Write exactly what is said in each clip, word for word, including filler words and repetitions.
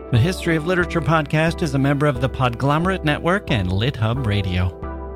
The History of Literature podcast is a member of the Podglomerate Network and LitHub Radio.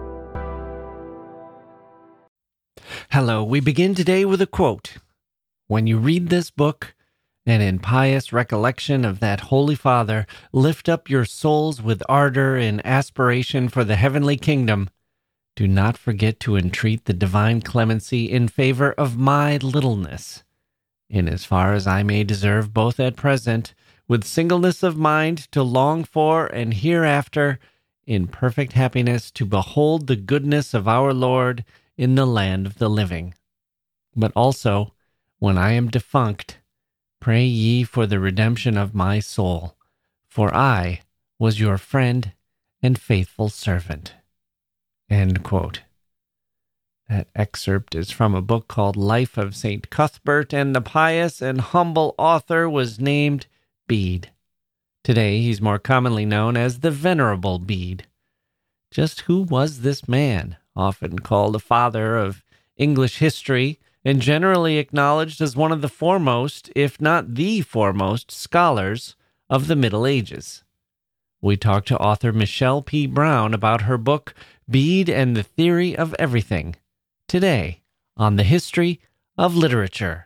Hello, we begin today with a quote. When you read this book, and in pious recollection of that Holy Father, lift up your souls with ardor and aspiration for the heavenly kingdom, do not forget to entreat the divine clemency in favor of my littleness, in as far as I may deserve both at present, with singleness of mind to long for, and hereafter, in perfect happiness, to behold the goodness of our Lord in the land of the living. But also, when I am defunct, pray ye for the redemption of my soul, for I was your friend and faithful servant. End quote. That excerpt is from a book called Life of Saint Cuthbert, and the pious and humble author was named Bede. Today, he's more commonly known as the Venerable Bede. Just who was this man, often called a father of English history, and generally acknowledged as one of the foremost, if not the foremost, scholars of the Middle Ages? We talked to author Michelle P. Brown about her book, Bede and the Theory of Everything, today on the History of Literature.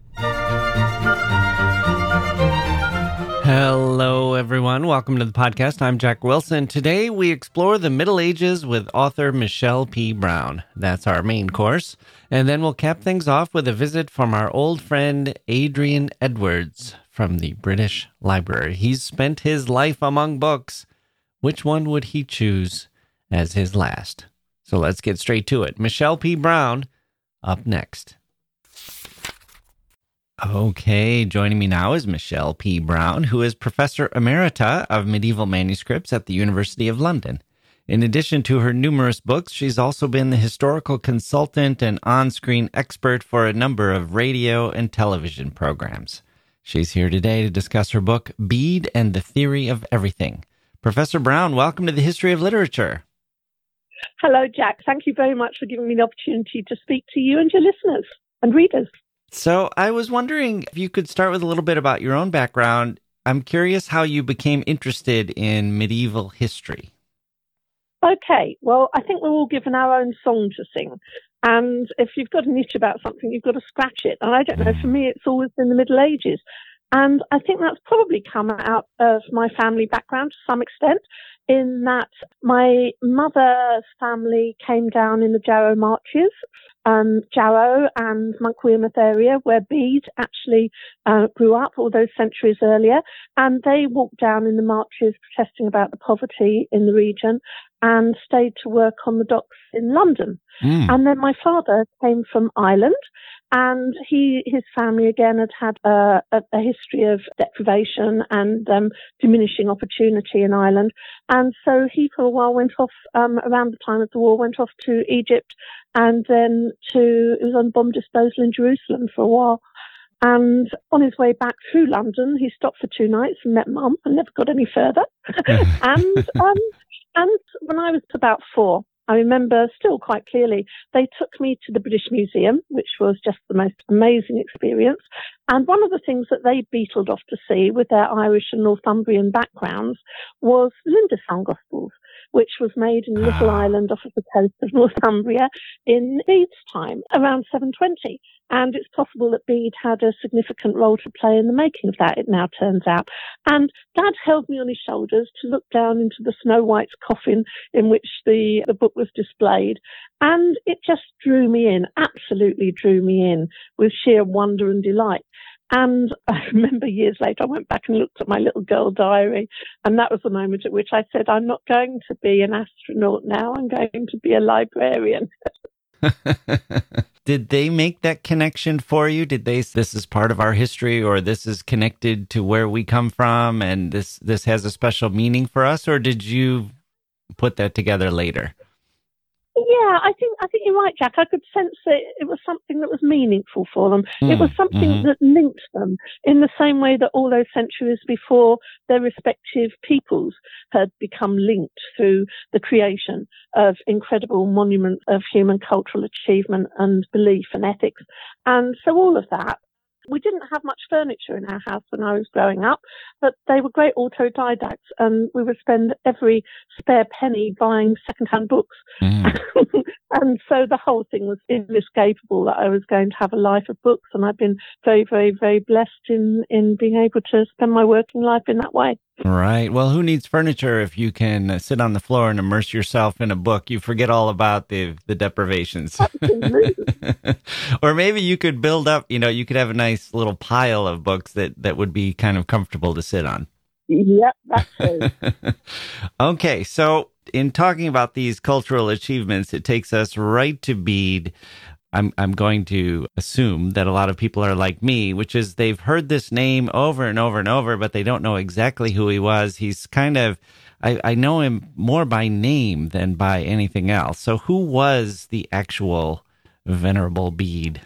Hello, everyone. Welcome to the podcast. I'm Jack Wilson. Today, we explore the Middle Ages with author Michelle P. Brown. That's our main course. And then we'll cap things off with a visit from our old friend Adrian Edwards from the British Library. He's spent his life among books. Which one would he choose as his last? So let's get straight to it. Michelle P. Brown, up next. Okay, joining me now is Michelle P. Brown, who is Professor Emerita of Medieval Manuscripts at the University of London. In addition to her numerous books, she's also been the historical consultant and on-screen expert for a number of radio and television programs. She's here today to discuss her book, Bede and the Theory of Everything. Professor Brown, welcome to the History of Literature. Hello, Jack. Thank you very much for giving me the opportunity to speak to you and your listeners and readers. So I was wondering if you could start with a little bit about your own background. I'm curious how you became interested in medieval history. Okay, well, I think we're all given our own song to sing. And if you've got an itch about something, you've got to scratch it. And I don't know, for me, it's always been the Middle Ages. And I think that's probably come out of my family background to some extent, in that my mother's family came down in the Jarrow Marches, um, Jarrow and Monk Wearmouth area, where Bede actually uh, grew up all those centuries earlier. And they walked down in the marches protesting about the poverty in the region and stayed to work on the docks in London. Mm. And then my father came from Ireland, and he, his family again had had a, a, a history of deprivation and um, diminishing opportunity in Ireland. And so he for a while went off, um, around the time of the war, went off to Egypt and then to, it was on bomb disposal in Jerusalem for a while. And on his way back through London, he stopped for two nights and met Mum and never got any further. and, um, and when I was about four, I remember still quite clearly, they took me to the British Museum, which was just the most amazing experience. And one of the things that they beetled off to see with their Irish and Northumbrian backgrounds was Lindisfarne Gospels, which was made in a little island off of the coast of Northumbria in Bede's time, around seven twenty. And it's possible that Bede had a significant role to play in the making of that, it now turns out. And Dad held me on his shoulders to look down into the Snow White's coffin in which the, the book was displayed. And it just drew me in, absolutely drew me in with sheer wonder and delight. And I remember years later, I went back and looked at my little girl diary, and that was the moment at which I said, I'm not going to be an astronaut now, I'm going to be a librarian. Did they make that connection for you? Did they say, this is part of our history, or this is connected to where we come from, and this, this has a special meaning for us? Or did you put that together later? Yeah, I think I think you're right, Jack. I could sense that it was something that was meaningful for them. Mm, it was something mm-hmm. that linked them in the same way that all those centuries before their respective peoples had become linked through the creation of incredible monuments of human cultural achievement and belief and ethics. And so all of that we didn't have much furniture in our house when I was growing up, but they were great autodidacts, and we would spend every spare penny buying second-hand books. Mm. And so the whole thing was inescapable that I was going to have a life of books, and I've been very, very, very blessed in, in being able to spend my working life in that way. Right. Well, who needs furniture if you can uh, sit on the floor and immerse yourself in a book? You forget all about the the deprivations. Or maybe you could build up, you know, you could have a nice little pile of books that, that would be kind of comfortable to sit on. Yep, that's true. Okay, so in talking about these cultural achievements, it takes us right to Bede. I'm I'm going to assume that a lot of people are like me, which is they've heard this name over and over and over, but they don't know exactly who he was. He's kind of, I, I know him more by name than by anything else. So who was the actual Venerable Bede?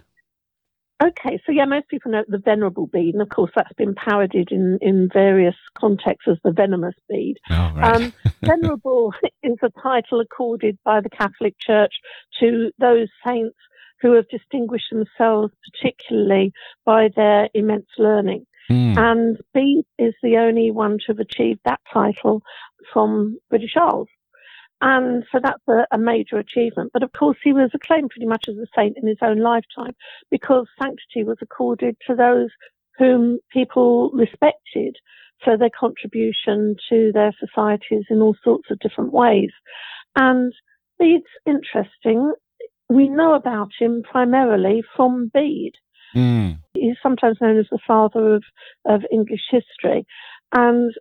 Okay, so yeah, most people know the Venerable Bede, and of course that's been parodied in, in various contexts as the Venomous Bede. Oh, right. um, Venerable is a title accorded by the Catholic Church to those saints who have distinguished themselves particularly by their immense learning. Mm. And Bede is the only one to have achieved that title from British Isles. And so that's a, a major achievement. But of course, he was acclaimed pretty much as a saint in his own lifetime, because sanctity was accorded to those whom people respected for their contribution to their societies in all sorts of different ways. And Bede's interesting. We know about him primarily from Bede. Mm. He's sometimes known as the father of, of English history. And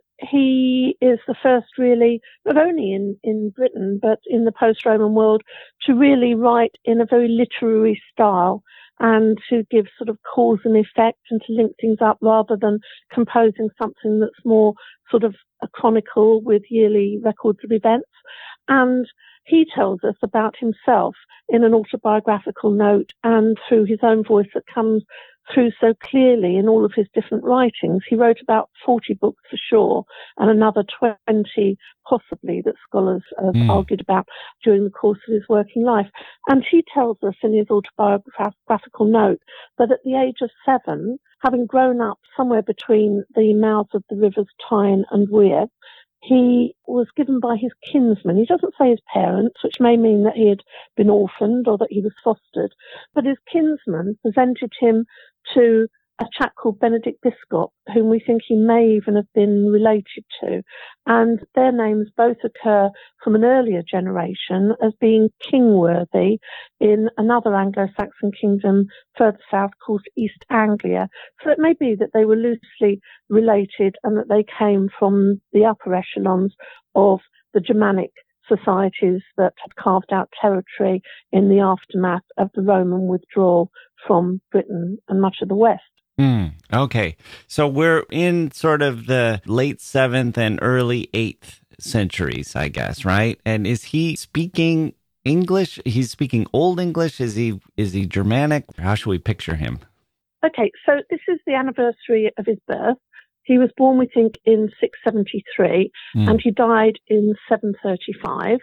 he is the first really, not only in, in Britain, but in the post-Roman world, to really write in a very literary style and to give sort of cause and effect and to link things up rather than composing something that's more sort of a chronicle with yearly records of events. And he tells us about himself in an autobiographical note and through his own voice that comes through so clearly in all of his different writings. He wrote about forty books for sure, and another twenty possibly that scholars have mm. argued about during the course of his working life. And he tells us in his autobiographical note that at the age of seven, having grown up somewhere between the mouths of the rivers Tyne and Wear, he was given by his kinsmen. He doesn't say his parents, which may mean that he had been orphaned or that he was fostered, but his kinsmen presented him to a chap called Benedict Biscop, whom we think he may even have been related to. And their names both occur from an earlier generation as being kingworthy in another Anglo-Saxon kingdom further south called East Anglia. So it may be that they were loosely related and that they came from the upper echelons of the Germanic societies that had carved out territory in the aftermath of the Roman withdrawal from Britain and much of the West. Mm, okay. So we're in sort of the late seventh and early eighth centuries, I guess, right? And is he speaking English? He's speaking Old English? Is he is he Germanic? How should we picture him? Okay, so this is the anniversary of his birth. He was born, we think, in six seventy-three, mm. and he died in seven thirty-five.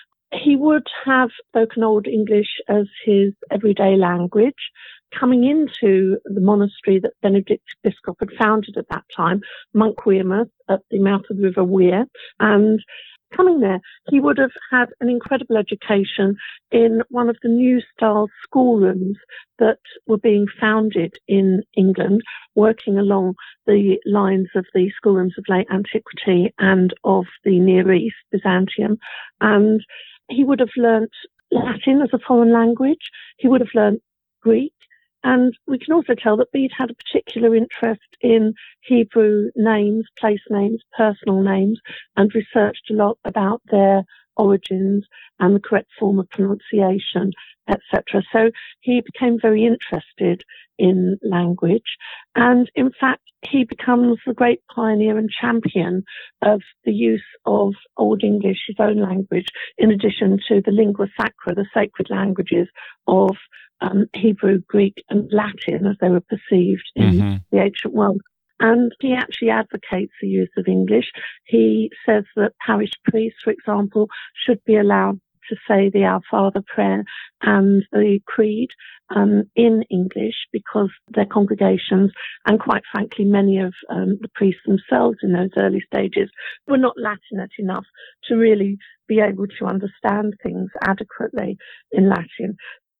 He would have spoken Old English as his everyday language. Coming into the monastery that Benedict Biscop had founded at that time, Monk Wearmouth, at the mouth of the River Wear, and coming there, he would have had an incredible education in one of the new style schoolrooms that were being founded in England, working along the lines of the schoolrooms of late antiquity and of the Near East, Byzantium. And he would have learnt Latin as a foreign language. He would have learnt Greek. And we can also tell that Bede had a particular interest in Hebrew names, place names, personal names, and researched a lot about their origins and the correct form of pronunciation, et cetera. So he became very interested in language. And in fact, he becomes the great pioneer and champion of the use of Old English, his own language, in addition to the lingua sacra, the sacred languages of Um, Hebrew, Greek, and Latin as they were perceived in mm-hmm. the ancient world. And he actually advocates the use of English. He says that parish priests, for example, should be allowed to say the Our Father prayer and the Creed um, in English because their congregations, and quite frankly, many of um, the priests themselves in those early stages were not Latinate enough to really be able to understand things adequately in Latin.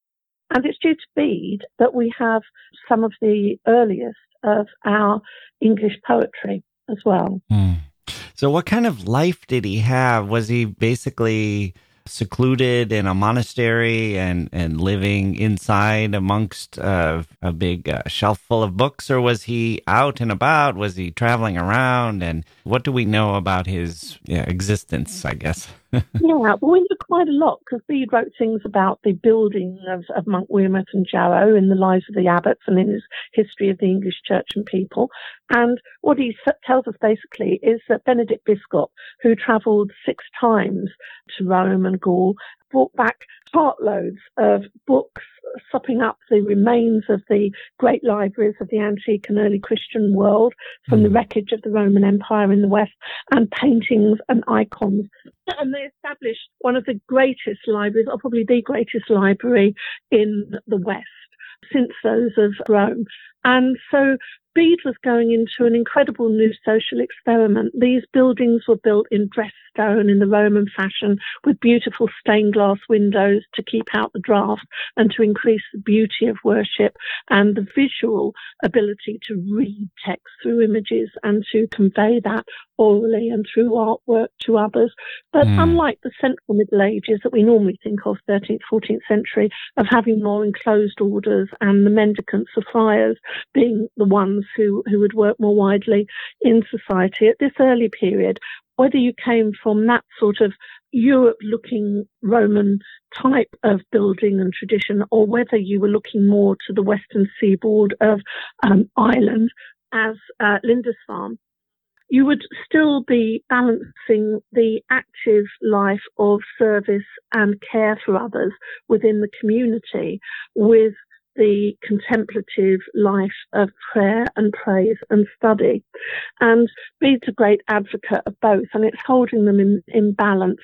And it's due to Bede that we have some of the earliest of our English poetry as well. Mm. So what kind of life did he have? Was he basically secluded in a monastery and, and living inside amongst uh, a big uh, shelf full of books, or was he out and about? Was he traveling around? And what do we know about his yeah, existence, I guess? Yeah, well, we know quite a lot because Bede wrote things about the building of, of Monk Wearmouth and Jarrow in the lives of the abbots and in his history of the English church and people. And what he tells us basically is that Benedict Biscop, who travelled six times to Rome and Gaul, brought back cartloads of books, sopping up the remains of the great libraries of the antique and early Christian world from the wreckage of the Roman Empire in the West, and paintings and icons. And they established one of the greatest libraries, or probably the greatest library in the West since those of Rome. And so Bede was going into an incredible new social experiment. These buildings were built in dressed stone in the Roman fashion with beautiful stained glass windows to keep out the draught and to increase the beauty of worship and the visual ability to read text through images and to convey that orally and through artwork to others. But mm. unlike the Central Middle Ages that we normally think of, thirteenth, fourteenth century, of having more enclosed orders and the mendicants or friars being the ones who, who would work more widely in society, at this early period, whether you came from that sort of Europe-looking Roman type of building and tradition, or whether you were looking more to the western seaboard of um, Ireland as uh, Lindisfarne, you would still be balancing the active life of service and care for others within the community with the contemplative life of prayer and praise and study. And Bede's a great advocate of both, and it's holding them in, in balance.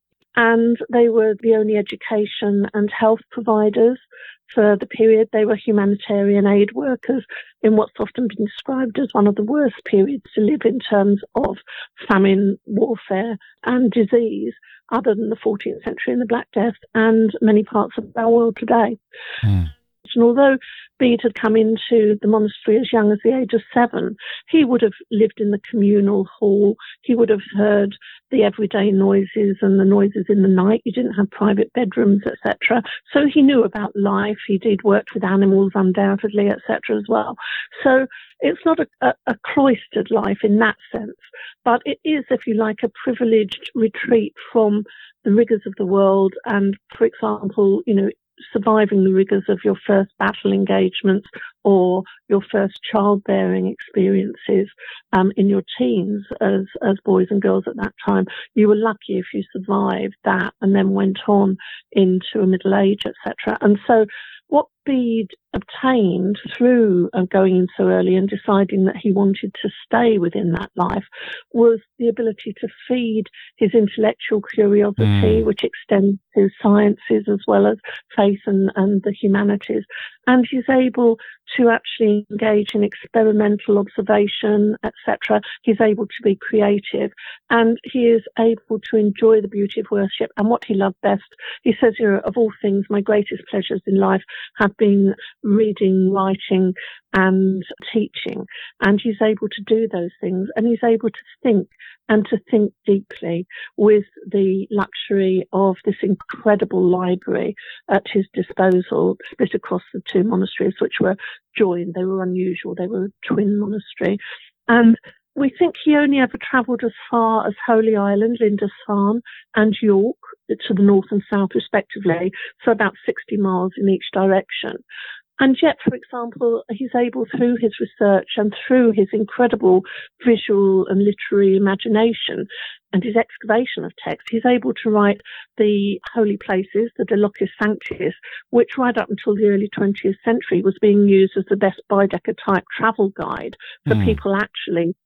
And they were the only education and health providers for the period. They were humanitarian aid workers in what's often been described as one of the worst periods to live in terms of famine, warfare and disease, other than the fourteenth century and the Black Death and many parts of our world today. Mm. And although Bede had come into the monastery as young as the age of seven, he would have lived in the communal hall. He would have heard the everyday noises and the noises in the night. You didn't have private bedrooms, et cetera. So he knew about life. He did work with animals, undoubtedly, et cetera, as well. So it's not a, a, a cloistered life in that sense, but it is, if you like, a privileged retreat from the rigours of the world. And, for example, you know, surviving the rigours of your first battle engagements or your first childbearing experiences um, in your teens as, as boys and girls at that time. You were lucky if you survived that and then went on into a middle age, et cetera. And so what Bede obtained through uh, going in so early and deciding that he wanted to stay within that life was the ability to feed his intellectual curiosity, mm. which extends to sciences as well as faith and, and the humanities. And he's able to actually engage in experimental observation, et cetera. He's able to be creative, and he is able to enjoy the beauty of worship and what he loved best. He says, you know, of all things, my greatest pleasures in life have been reading, writing, and teaching. And he's able to do those things, and he's able to think and to think deeply with the luxury of this incredible library at his disposal, split across the two monasteries, which were joined. They were unusual. They were a twin monastery. And we think he only ever travelled as far as Holy Island, Lindisfarne, and York, to the north and south respectively, so about sixty miles in each direction. And yet, for example, he's able, through his research and through his incredible visual and literary imagination and his excavation of text, he's able to write the holy places, the De Locis Sanctis, which right up until the early twentieth century was being used as the best Baedeker type travel guide for mm. people actually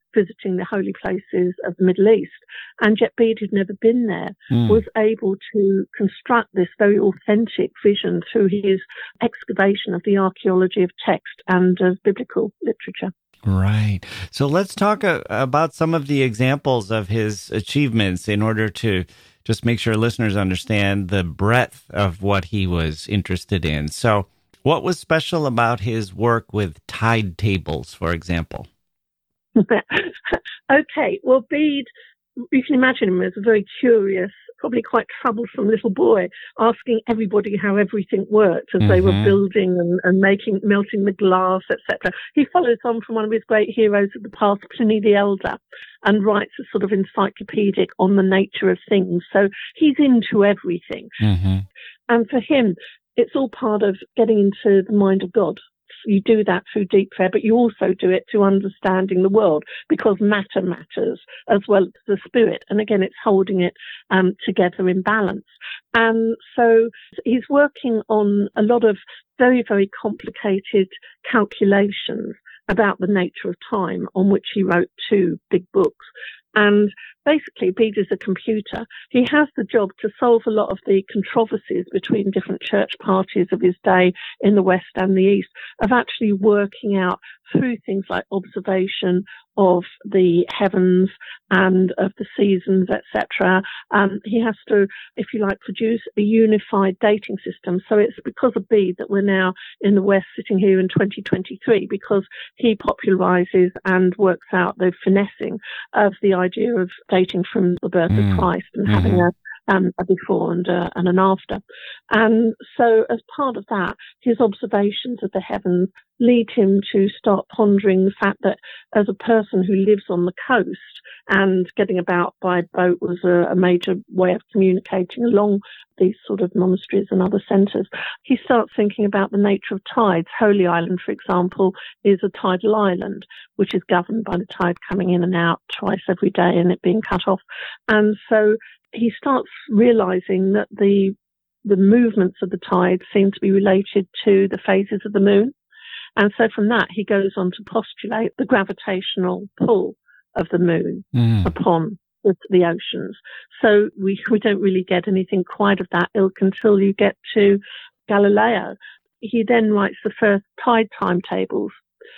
visiting the holy places of the Middle East. And yet Bede, who'd never been there, mm. was able to construct this very authentic vision through his excavation of the archaeology of text and of biblical literature. Right. So let's talk uh, about some of the examples of his achievements in order to just make sure listeners understand the breadth of what he was interested in. So what was special about his work with tide tables, for example? Okay, well, Bede, you can imagine him as a very curious, probably quite troublesome little boy, asking everybody how everything worked as mm-hmm. they were building and, and making, melting the glass, et cetera. He follows on from one of his great heroes of the past, Pliny the Elder, and writes a sort of encyclopedic on the nature of things. So he's into everything. Mm-hmm. And for him, it's all part of getting into the mind of God. You do that through deep prayer, but you also do it through understanding the world, because matter matters as well as the spirit. And again, it's holding it um, together in balance. And so he's working on a lot of very, very complicated calculations about the nature of time, on which he wrote two big books. And basically, Bede is a computer. He has the job to solve a lot of the controversies between different church parties of his day in the West and the East, of actually working out through things like observation of the heavens and of the seasons, et cetera. Um, he has to, if you like, produce a unified dating system. So it's because of Bede that we're now in the West sitting here in twenty twenty-three, because he popularizes and works out the finessing of the idea of dating from the birth mm. of Christ and mm-hmm. having a Um, a before and, uh, and an after. And so as part of that, his observations of the heavens lead him to start pondering the fact that as a person who lives on the coast, and getting about by boat was a, a major way of communicating along these sort of monasteries and other centres, he starts thinking about the nature of tides. Holy Island, for example, is a tidal island, which is governed by the tide coming in and out twice every day and it being cut off. And so he starts realizing that the the movements of the tide seem to be related to the phases of the moon. And so from that, he goes on to postulate the gravitational pull of the moon mm. upon the, the oceans. So we, we don't really get anything quite of that ilk until you get to Galileo. He then writes the first tide timetables.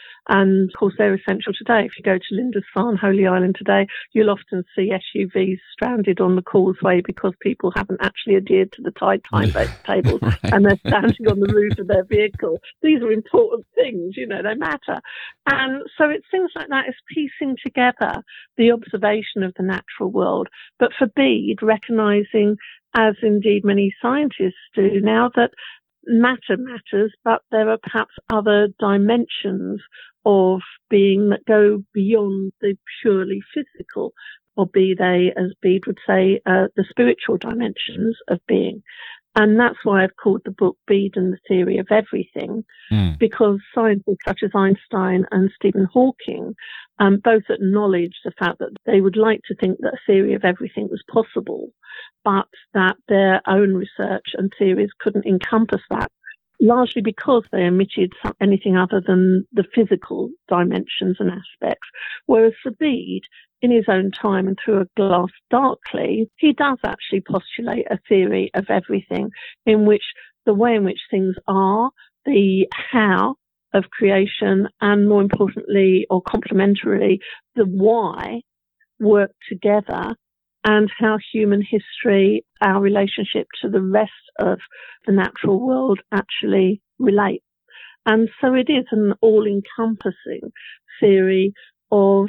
And of course, they're essential today. If you go to Lindisfarne, Holy Island today, you'll often see S U Vs stranded on the causeway because people haven't actually adhered to the tide timetables right. and they're standing on the roof of their vehicle. These are important things, you know, they matter. And so it's things like that, it's piecing together the observation of the natural world. But for Bede, recognizing, as indeed many scientists do now, that matter matters, but there are perhaps other dimensions of being that go beyond the purely physical, or be they, as Bede would say, uh, the spiritual dimensions of being. And that's why I've called the book Bede and the Theory of Everything, mm. because scientists such as Einstein and Stephen Hawking um, both acknowledge the fact that they would like to think that a theory of everything was possible, but that their own research and theories couldn't encompass that, largely because they omitted some, anything other than the physical dimensions and aspects. Whereas for Bede, in his own time and through a glass darkly, he does actually postulate a theory of everything, in which the way in which things are, the how of creation, and more importantly, or complementarily, the why work together, and how human history, our relationship to the rest of the natural world actually relate. And so it is an all-encompassing theory of,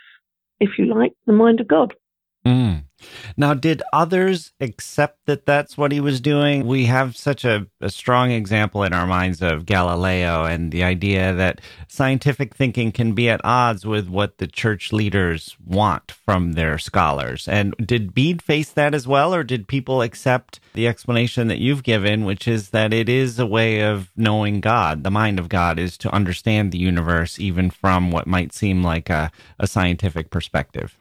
if you like, the mind of God. Mm. Now, did others accept that that's what he was doing? We have such a, a strong example in our minds of Galileo and the idea that scientific thinking can be at odds with what the church leaders want from their scholars. And did Bede face that as well, or did people accept the explanation that you've given, which is that it is a way of knowing God? The mind of God is to understand the universe, even from what might seem like a, a scientific perspective.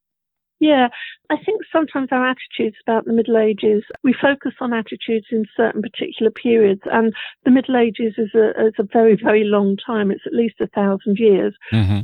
Yeah, I think sometimes our attitudes about the Middle Ages, we focus on attitudes in certain particular periods, and the Middle Ages is a, is a very, very long time. It's at least a thousand years. Mm-hmm.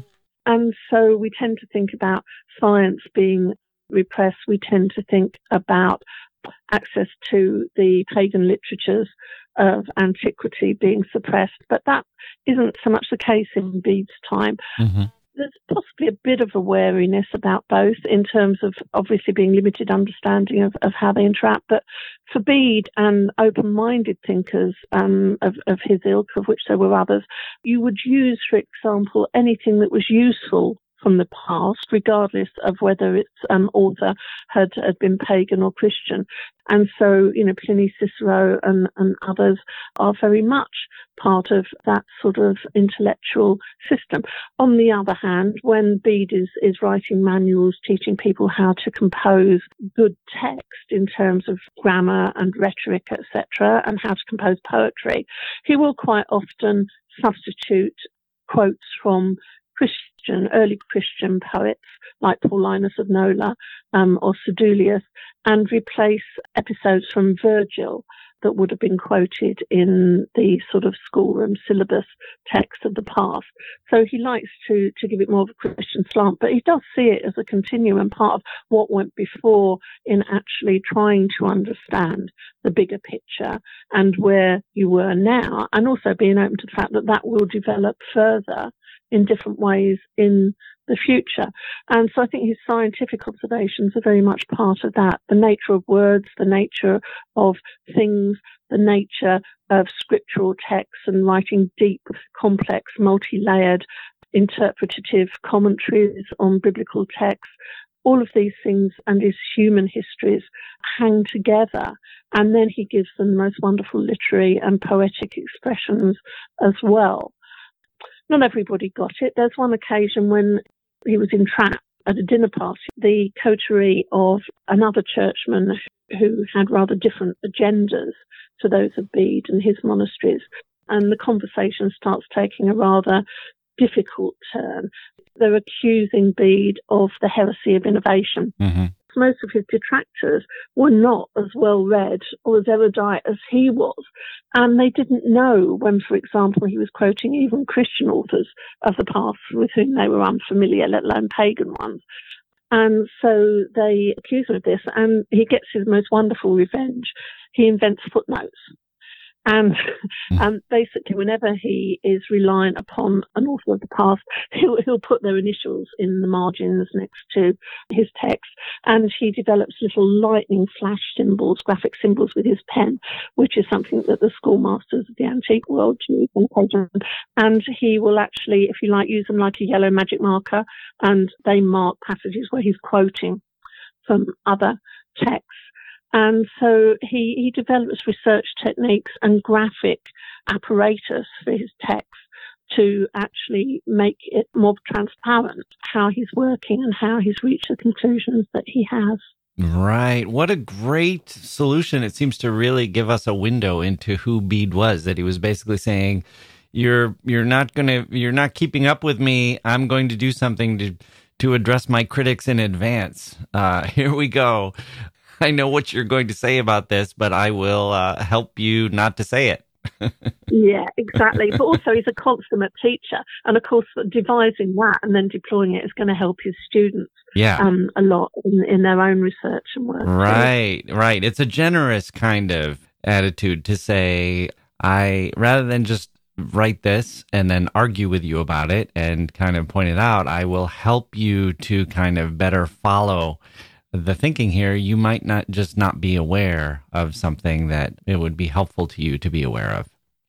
And so we tend to think about science being repressed. We tend to think about access to the pagan literatures of antiquity being suppressed. But that isn't so much the case in Bede's time. Mm-hmm. There's possibly a bit of a wariness about both in terms of obviously being limited understanding of, of how they interact. But for Bede and open-minded thinkers um, of, of his ilk, of which there were others, you would use, for example, anything that was useful from the past, regardless of whether its um, author had, had been pagan or Christian. And so, you know, Pliny, Cicero and, and others are very much part of that sort of intellectual system. On the other hand, when Bede is, is writing manuals teaching people how to compose good text in terms of grammar and rhetoric, et cetera, and how to compose poetry, he will quite often substitute quotes from Christian, early Christian poets like Paulinus of Nola um, or Sedulius, and replace episodes from Virgil that would have been quoted in the sort of schoolroom syllabus text of the past. So he likes to, to give it more of a Christian slant, but he does see it as a continuum, part of what went before in actually trying to understand the bigger picture and where you were now, and also being open to the fact that that will develop further in different ways in the future. And so I think his scientific observations are very much part of that. The nature of words, the nature of things, the nature of scriptural texts and writing deep, complex, multi-layered, interpretative commentaries on biblical texts. All of these things and his human histories hang together. And then he gives them the most wonderful literary and poetic expressions as well. Not everybody got it. There's one occasion when he was entrapped at a dinner party, the coterie of another churchman who had rather different agendas to those of Bede and his monasteries. And the conversation starts taking a rather difficult turn. They're accusing Bede of the heresy of innovation. Mm-hmm. Most of his detractors were not as well read or as erudite as he was. And they didn't know when, for example, he was quoting even Christian authors of the past with whom they were unfamiliar, let alone pagan ones. And so they accuse him of this, and he gets his most wonderful revenge. He invents footnotes. And, and basically, whenever he is reliant upon an author of the past, he'll, he'll put their initials in the margins next to his text. And he develops little lightning flash symbols, graphic symbols with his pen, which is something that the schoolmasters of the antique world use on occasion. And he will actually, if you like, use them like a yellow magic marker, and they mark passages where he's quoting from other texts. And so he, he develops research techniques and graphic apparatus for his text to actually make it more transparent how he's working and how he's reached the conclusions that he has. Right. What a great solution. It seems to really give us a window into who Bede was, that he was basically saying, you're you're not going to you're not keeping up with me. I'm going to do something to to address my critics in advance. Uh, here we go. I know what you're going to say about this, but I will uh, help you not to say it. Yeah, exactly. But also he's a consummate teacher. And of course, devising that and then deploying it is going to help his students yeah. um, a lot in, in their own research and work. Right, right. It's a generous kind of attitude to say, I rather than just write this and then argue with you about it and kind of point it out, I will help you to kind of better follow the thinking here. You might not just not be aware of something that it would be helpful to you to be aware of.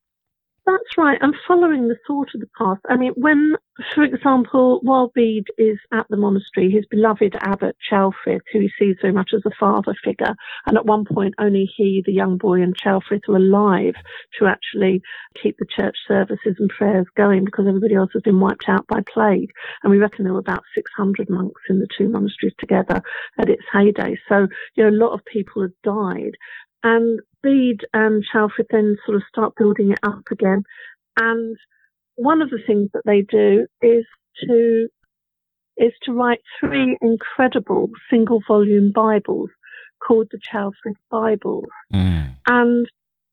That's right. I'm following the thought of the past. I mean, when, for example, while Bede is at the monastery, his beloved abbot Ceolfrith, who he sees very much as a father figure, and at one point only he, the young boy, and Ceolfrith are alive to actually keep the church services and prayers going because everybody else has been wiped out by plague. And we reckon there were about six hundred monks in the two monasteries together at its heyday. So, you know, a lot of people had died. And Bede and Ceolfrith then sort of start building it up again. And one of the things that they do is to is to write three incredible single volume Bibles called the Ceolfrith Bibles. Mm. And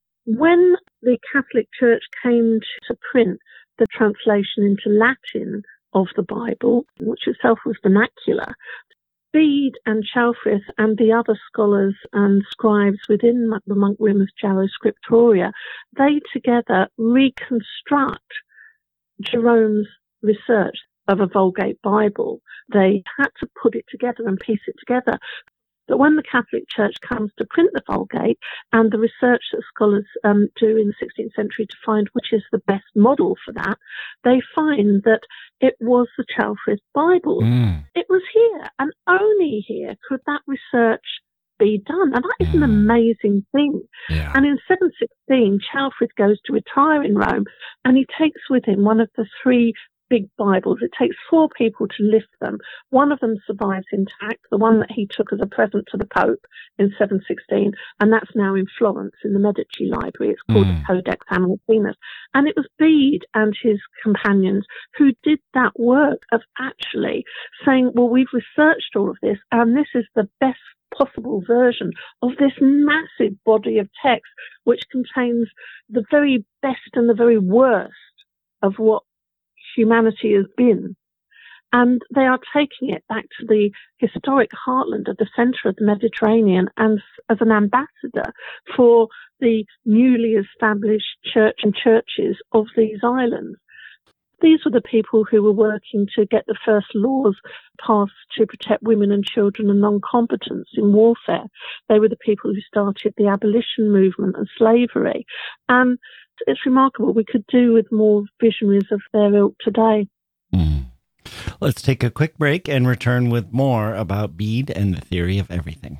when the Catholic Church came to print the translation into Latin of the Bible, which itself was vernacular. Bede and Chalfrith and the other scholars and scribes within the Monk Rimmers Jarrow Scriptoria, they together reconstruct Jerome's research of a Vulgate Bible. They had to put it together and piece it together. But when the Catholic Church comes to print the Vulgate and the research that scholars um, do in the sixteenth century to find which is the best model for that, they find that it was the Chalfrith Bible. Mm. It was here, and only here could that research be done. And that is an amazing thing. Yeah. And in seven sixteen, Chalfrith goes to retire in Rome, and he takes with him one of the three big Bibles. It takes four people to lift them. One of them survives intact, the one that he took as a present to the Pope in seven sixteen, and that's now in Florence in the Medici Library. It's called mm. the Codex Amicenus. And it was Bede and his companions who did that work of actually saying, well, we've researched all of this, and this is the best possible version of this massive body of text, which contains the very best and the very worst of what humanity has been. And they are taking it back to the historic heartland of the centre of the Mediterranean and as an ambassador for the newly established church and churches of these islands. These were the people who were working to get the first laws passed to protect women and children and non-combatants in warfare. They were the people who started the abolition movement and slavery. And it's remarkable. We could do with more visionaries of their ilk today. Mm. Let's take a quick break and return with more about Bede and the theory of everything.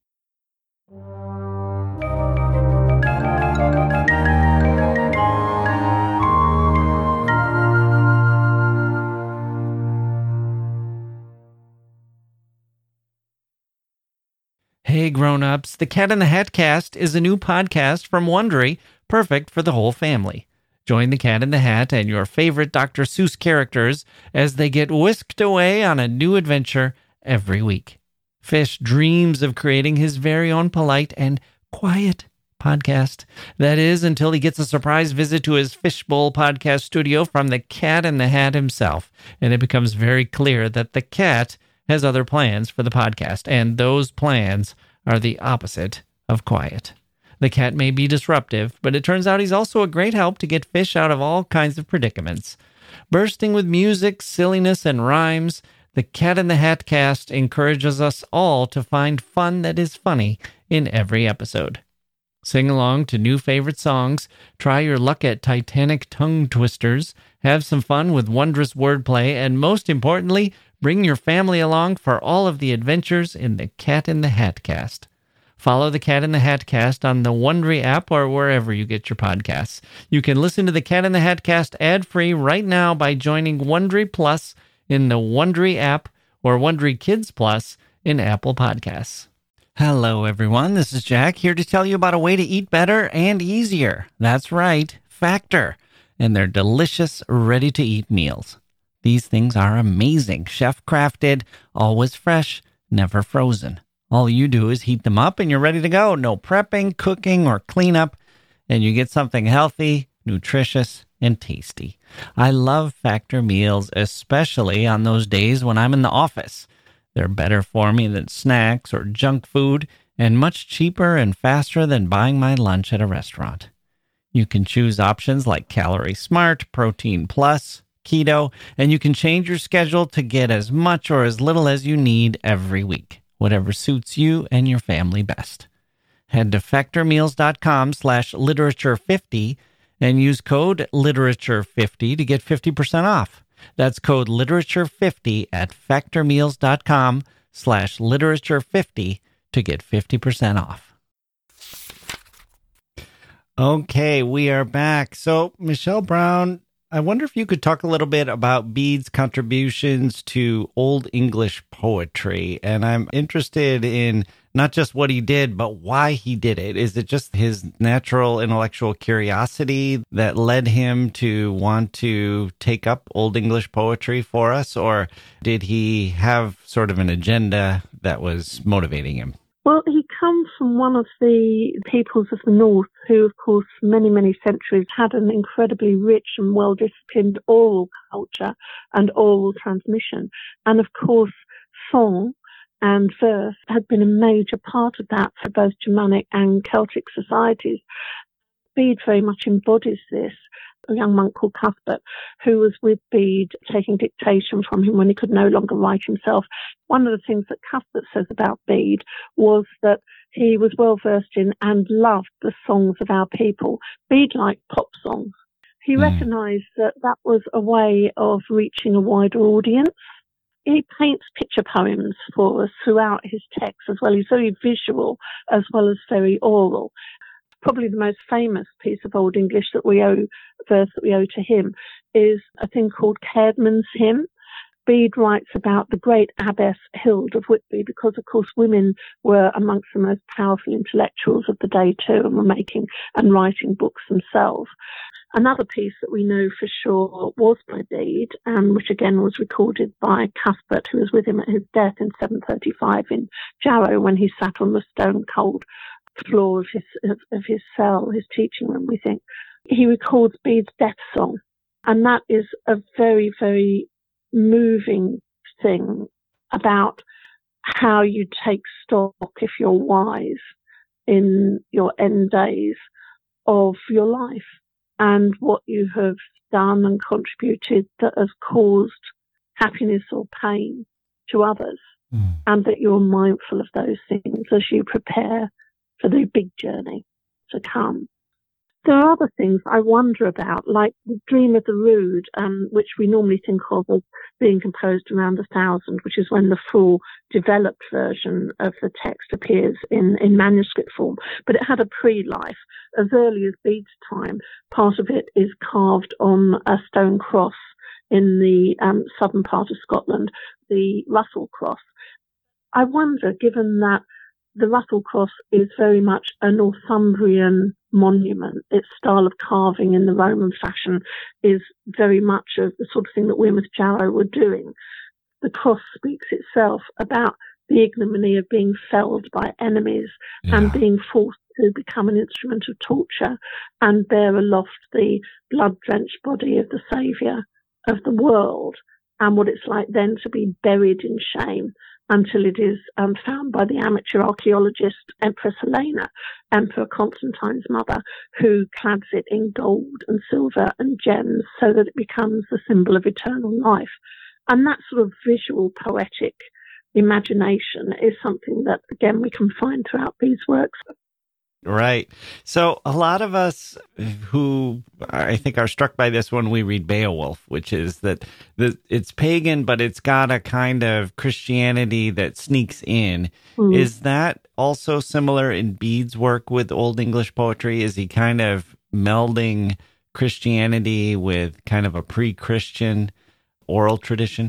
Hey grown-ups, the Cat in the Hat Cast is a new podcast from Wondery, perfect for the whole family. Join the Cat in the Hat and your favorite Doctor Seuss characters as they get whisked away on a new adventure every week. Fish dreams of creating his very own polite and quiet podcast. That is, until he gets a surprise visit to his Fishbowl podcast studio from the Cat in the Hat himself, and it becomes very clear that the cat has other plans for the podcast, and those plans are the opposite of quiet. The cat may be disruptive, but it turns out he's also a great help to get fish out of all kinds of predicaments. Bursting with music, silliness, and rhymes, the Cat in the Hat Cast encourages us all to find fun that is funny in every episode. Sing along to new favorite songs, try your luck at Titanic tongue twisters, have some fun with wondrous wordplay, and most importantly, bring your family along for all of the adventures in the Cat in the Hat Cast. Follow the Cat in the Hat Cast on the Wondery app or wherever you get your podcasts. You can listen to the Cat in the Hat Cast ad-free right now by joining Wondery Plus in the Wondery app or Wondery Kids Plus in Apple Podcasts. Hello, everyone. This is Jack here to tell you about a way to eat better and easier. That's right, Factor, and their delicious, ready-to-eat meals. These things are amazing, chef-crafted, always fresh, never frozen. All you do is heat them up and you're ready to go. No prepping, cooking, or cleanup, and you get something healthy, nutritious, and tasty. I love Factor meals, especially on those days when I'm in the office. They're better for me than snacks or junk food, and much cheaper and faster than buying my lunch at a restaurant. You can choose options like Calorie Smart, Protein Plus, Keto, and you can change your schedule to get as much or as little as you need every week, whatever suits you and your family best. Head to factormeals.com slash literature50 and use code literature fifty to get fifty percent off. That's code literature fifty at factormeals.com slash literature50 to get fifty percent off. Okay, we are back. So, Michelle Brown, I wonder if you could talk a little bit about Bede's contributions to Old English poetry. And I'm interested in not just what he did, but why he did it. Is it just his natural intellectual curiosity that led him to want to take up Old English poetry for us? Or did he have sort of an agenda that was motivating him? Well, he comes from one of the peoples of the North who, of course, many, many centuries had an incredibly rich and well-disciplined oral culture and oral transmission. And, of course, song and verse had been a major part of that for both Germanic and Celtic societies. Bede very much embodies this. A young monk called Cuthbert, who was with Bede, taking dictation from him when he could no longer write himself. One of the things that Cuthbert says about Bede was that he was well versed in and loved the songs of our people. Bede liked pop songs. He mm. recognised that that was a way of reaching a wider audience. He paints picture poems for us throughout his text as well. He's very visual as well as very oral. Probably the most famous piece of Old English that we owe, verse that we owe to him, is a thing called Caedmon's Hymn. Bede writes about the great Abbess Hild of Whitby because, of course, women were amongst the most powerful intellectuals of the day too and were making and writing books themselves. Another piece that we know for sure was by Bede, um, which again was recorded by Cuthbert, who was with him at his death in seven thirty-five in Jarrow when he sat on the stone cold floor of his of, of his cell, his teaching room, we think. He records Bede's death song, and that is a very, very moving thing about how you take stock, if you're wise, in your end days of your life and what you have done and contributed that has caused happiness or pain to others, mm. and that you're mindful of those things as you prepare for the big journey to come. There are other things I wonder about, like the Dream of the Rood, um, which we normally think of as being composed around the thousand, which is when the full developed version of the text appears in, in manuscript form. But it had a pre-life. As early as Bede's time, part of it is carved on a stone cross in the um, southern part of Scotland, the Russell Cross. I wonder, given that the Russell Cross is very much a Northumbrian monument. Its style of carving in the Roman fashion is very much of the sort of thing that Weymouth Jarrow were doing. The cross speaks itself about the ignominy of being felled by enemies yeah. and being forced to become an instrument of torture and bear aloft the blood-drenched body of the saviour of the world, and what it's like then to be buried in shame until it is um, found by the amateur archaeologist Empress Helena, Emperor Constantine's mother, who clads it in gold and silver and gems so that it becomes the symbol of eternal life. And that sort of visual, poetic imagination is something that, again, we can find throughout these works. Right. So a lot of us who I think are struck by this when we read Beowulf, which is that the, it's pagan, but it's got a kind of Christianity that sneaks in. Mm. Is that also similar in Bede's work with Old English poetry? Is he kind of melding Christianity with kind of a pre-Christian oral tradition?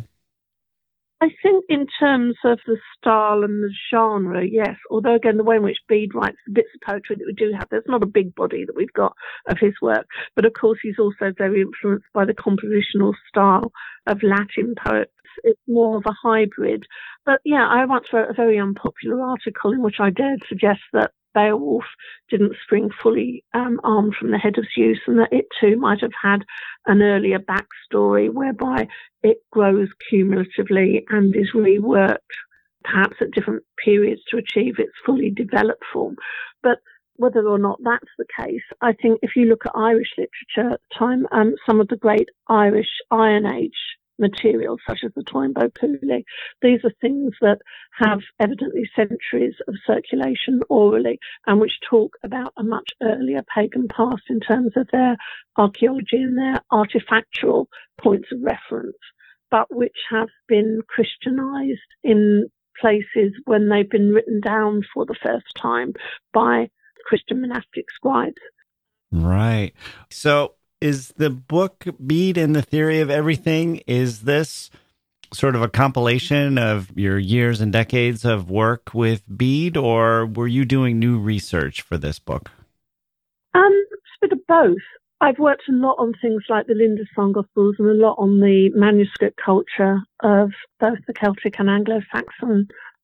I think in terms of the style and the genre, yes. Although, again, the way in which Bede writes the bits of poetry that we do have, there's not a big body that we've got of his work. But, of course, he's also very influenced by the compositional style of Latin poets. It's more of a hybrid. But, yeah, I once wrote a very unpopular article in which I dared suggest that Beowulf didn't spring fully um, armed from the head of Zeus, and that it too might have had an earlier backstory whereby it grows cumulatively and is reworked, perhaps at different periods to achieve its fully developed form. But whether or not that's the case, I think if you look at Irish literature at the time, um, some of the great Irish Iron Age materials, such as the Toynbee Pooley, these are things that have evidently centuries of circulation orally and which talk about a much earlier pagan past in terms of their archaeology and their artifactual points of reference, but which have been Christianized in places when they've been written down for the first time by Christian monastic scribes. Right. So is the book Bede and the Theory of Everything, is this sort of a compilation of your years and decades of work with Bede, or were you doing new research for this book? Um, it's a bit of both. I've worked a lot on things like the Lindisfarne Gospels and a lot on the manuscript culture of both the Celtic and Anglo-Saxon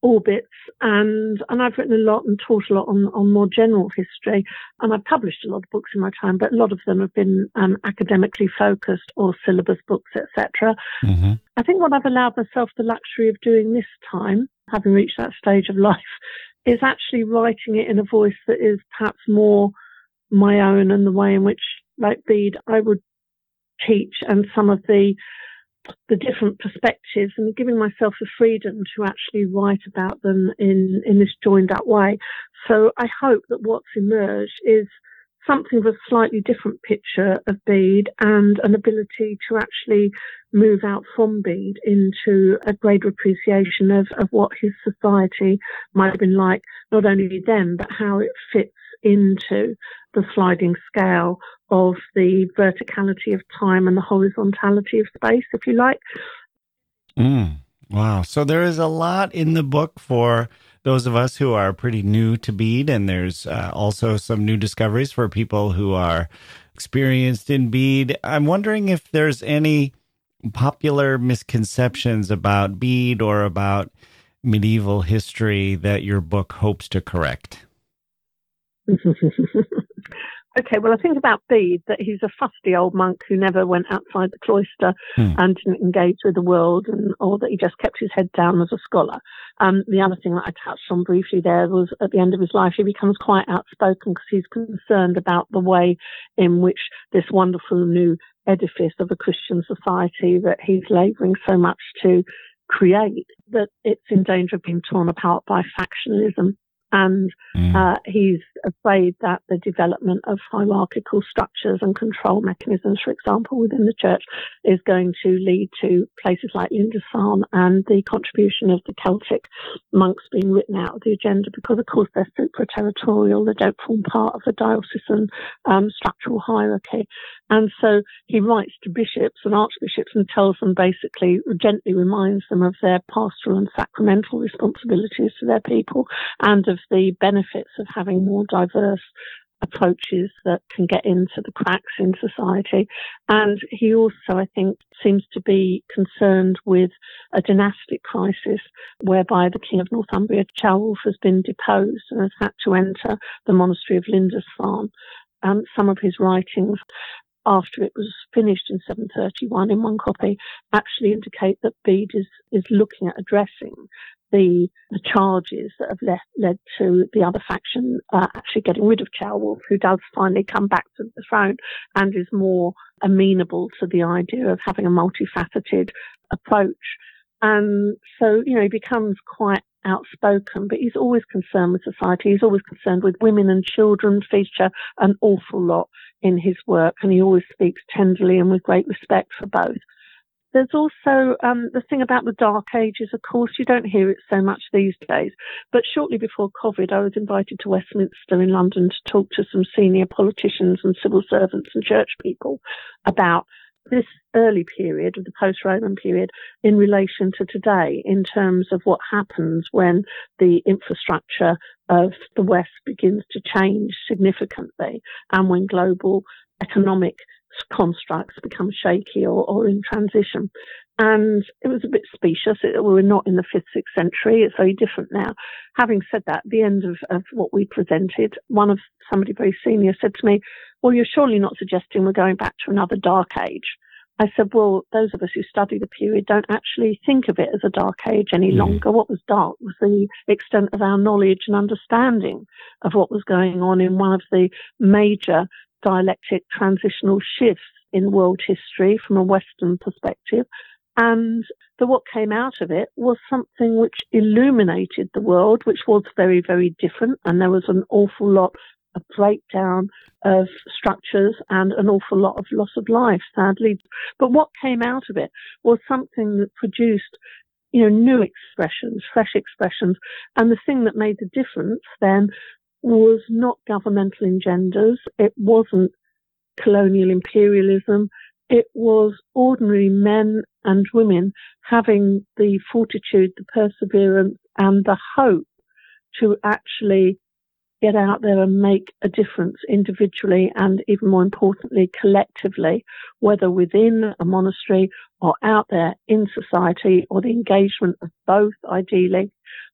orbits, and and I've written a lot and taught a lot on, on more general history, and I've published a lot of books in my time, but a lot of them have been um, academically focused or syllabus books, et cetera. Mm-hmm. I think what I've allowed myself the luxury of doing this time, having reached that stage of life, is actually writing it in a voice that is perhaps more my own, and the way in which, like Bede, I would teach, and some of the the different perspectives, and giving myself the freedom to actually write about them in, in this joined up way. So I hope that what's emerged is something of a slightly different picture of Bede, and an ability to actually move out from Bede into a greater appreciation of, of what his society might have been like, not only then, but how it fits into the sliding scale of the verticality of time and the horizontality of space, if you like. Mm, wow. So there is a lot in the book for those of us who are pretty new to Bede, and there's uh, also some new discoveries for people who are experienced in Bede. I'm wondering if there's any popular misconceptions about Bede or about medieval history that your book hopes to correct. Okay, well, I think about Bede that he's a fusty old monk who never went outside the cloister hmm. and didn't engage with the world, and or that he just kept his head down as a scholar. Um, the other thing that I touched on briefly there was at the end of his life, he becomes quite outspoken because he's concerned about the way in which this wonderful new edifice of a Christian society that he's labouring so much to create, that it's in danger of being torn apart by factionalism. And mm. uh, he's afraid that the development of hierarchical structures and control mechanisms, for example, within the church, is going to lead to places like Lindisfarne and the contribution of the Celtic monks being written out of the agenda, because, of course, they're supra-territorial. They don't form part of a diocesan um, structural hierarchy. And so he writes to bishops and archbishops and tells them, basically, gently reminds them of their pastoral and sacramental responsibilities to their people, and of the benefits of having more diverse approaches that can get into the cracks in society. And he also, I think, seems to be concerned with a dynastic crisis whereby the King of Northumbria, Ceolwulf, has been deposed and has had to enter the monastery of Lindisfarne. Um, some of his writings, after it was finished in seven thirty-one in one copy, actually indicate that Bede is, is looking at addressing the, the charges that have led, led to the other faction uh, actually getting rid of Ceolwulf, who does finally come back to the throne and is more amenable to the idea of having a multifaceted approach. And so, you know, he becomes quite outspoken, but he's always concerned with society. He's always concerned with women and children, feature an awful lot in his work, and he always speaks tenderly and with great respect for both. There's also um, the thing about the Dark Ages, of course. You don't hear it so much these days, but shortly before COVID, I was invited to Westminster in London to talk to some senior politicians and civil servants and church people about this early period of the post-Roman period in relation to today, in terms of what happens when the infrastructure of the West begins to change significantly, and when global economic constructs become shaky or, or in transition. And it was a bit specious. It, we were not in the fifth, sixth century. It's very different now. Having said that, at the end of, of what we presented, one of somebody very senior said to me, well, you're surely not suggesting we're going back to another dark age. I said, well, those of us who study the period don't actually think of it as a dark age any mm. longer. What was dark was the extent of our knowledge and understanding of what was going on in one of the major dialectic transitional shifts in world history from a Western perspective. And the, what came out of it was something which illuminated the world, which was very, very different. And there was an awful lot of breakdown of structures and an awful lot of loss of life, sadly. But what came out of it was something that produced, you know, new expressions, fresh expressions. And the thing that made the difference then was not governmental engenders. It wasn't colonial imperialism. It was ordinary men and women having the fortitude, the perseverance, and the hope to actually get out there and make a difference individually and, even more importantly, collectively, whether within a monastery or out there in society, or the engagement of both, ideally,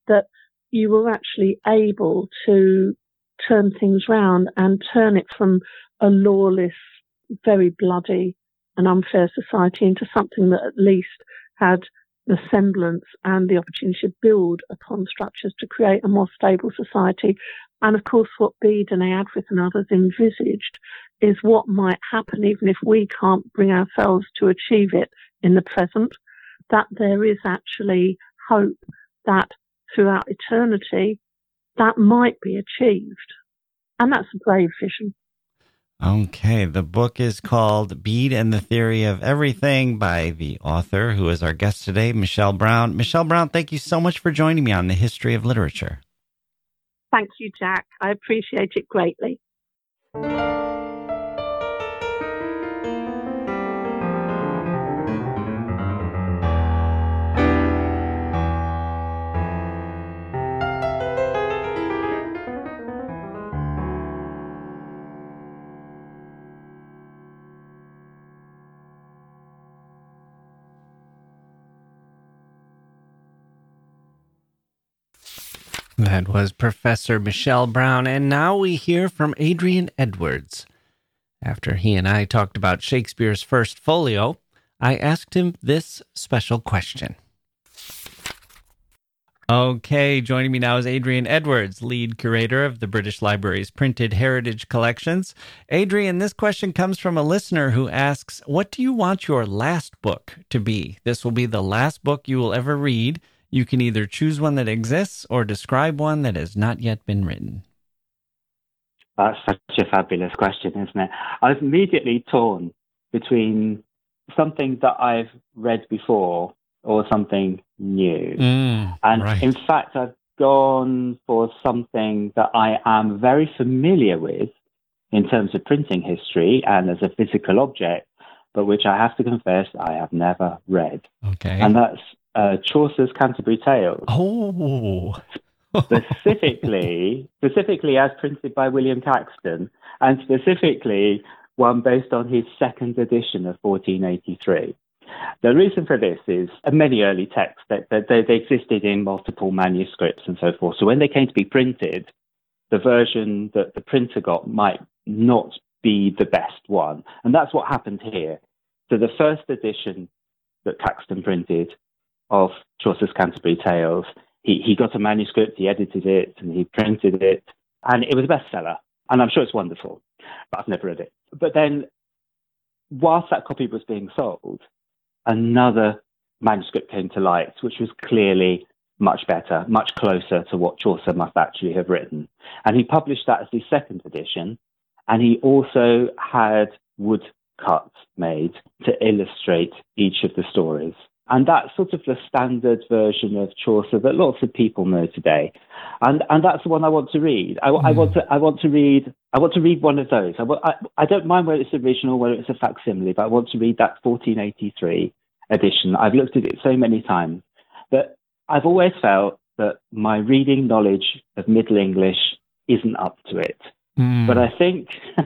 that you were actually able to turn things round and turn it from a lawless, very bloody and unfair society into something that at least had the semblance and the opportunity to build upon structures to create a more stable society. And of course, what Bede and Eadwith and others envisaged is what might happen even if we can't bring ourselves to achieve it in the present, that there is actually hope that throughout eternity that might be achieved. And that's a brave vision. Okay, the book is called Bede and the Theory of Everything by the author, who is our guest today, Michelle Brown. Michelle Brown, thank you so much for joining me on The History of Literature. Thank you, Jack. I appreciate it greatly. That was Professor Michelle Brown, and now we hear from Adrian Edwards. After he and I talked about Shakespeare's First Folio, I asked him this special question. Okay, joining me now is Adrian Edwards, lead curator of the British Library's Printed Heritage Collections. Adrian, this question comes from a listener who asks, what do you want your last book to be? This will be the last book you will ever read. You can either choose one that exists or describe one that has not yet been written. That's such a fabulous question, isn't it? I was immediately torn between something that I've read before or something new. Mm, and right. In fact, I've gone for something that I am very familiar with in terms of printing history and as a physical object, but which I have to confess I have never read. Okay. And that's Uh, Chaucer's Canterbury Tales. Oh, specifically, specifically as printed by William Caxton, and specifically one based on his second edition of fourteen eighty-three. The reason for this is uh, many early texts that, that they, they existed in multiple manuscripts and so forth. So when they came to be printed, the version that the printer got might not be the best one, and that's what happened here. So the first edition that Caxton printed of Chaucer's Canterbury Tales, he, he got a manuscript, he edited it, and he printed it, and it was a bestseller. And I'm sure it's wonderful, but I've never read it. But then, whilst that copy was being sold, another manuscript came to light, which was clearly much better, much closer to what Chaucer must actually have written. And he published that as his second edition, and he also had woodcuts made to illustrate each of the stories. And that's sort of the standard version of Chaucer that lots of people know today, and and that's the one I want to read. I, mm. I want to I want to read I want to read one of those. I, I, I don't mind whether it's original, whether it's a facsimile, but I want to read that fourteen eighty-three edition. I've looked at it so many times that I've always felt that my reading knowledge of Middle English isn't up to it. Mm. But I think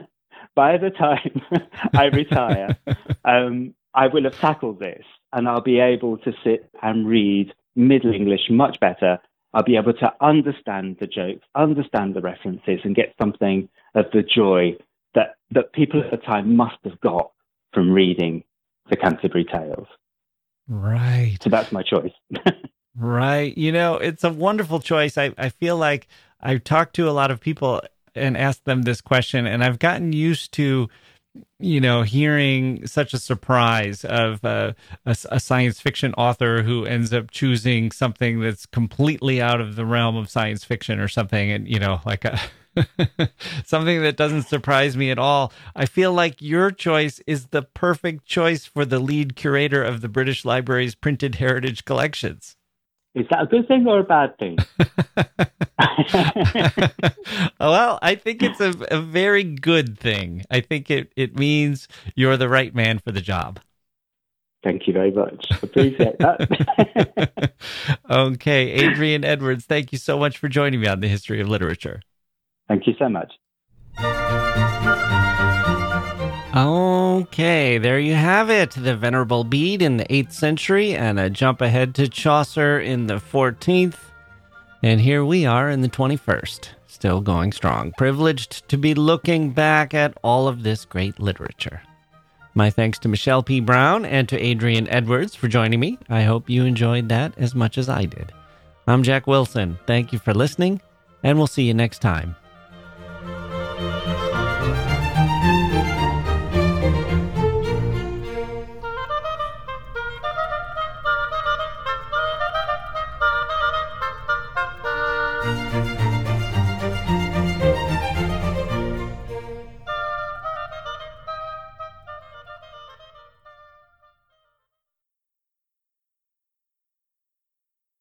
by the time I retire, um, I will have tackled this. And I'll be able to sit and read Middle English much better. I'll be able to understand the jokes, understand the references, and get something of the joy that, that people at the time must have got from reading the Canterbury Tales. Right. So that's my choice. Right. You know, it's a wonderful choice. I, I feel like I've talked to a lot of people and asked them this question, and I've gotten used to you know, hearing such a surprise of uh, a, a science fiction author who ends up choosing something that's completely out of the realm of science fiction or something, and, you know, like a something that doesn't surprise me at all. I feel like your choice is the perfect choice for the lead curator of the British Library's Printed Heritage Collections. Is that a good thing or a bad thing? Well, I think it's a, a very good thing. I think it, it means you're the right man for the job. Thank you very much. Appreciate that. Okay, Adrian Edwards, thank you so much for joining me on The History of Literature. Thank you so much. Okay, there you have it. The Venerable Bede in the eighth century and a jump ahead to Chaucer in the fourteenth. And here we are in the twenty-first, still going strong, privileged to be looking back at all of this great literature. My thanks to Michelle P. Brown and to Adrian Edwards for joining me. I hope you enjoyed that as much as I did. I'm Jack Wilson. Thank you for listening, and we'll see you next time.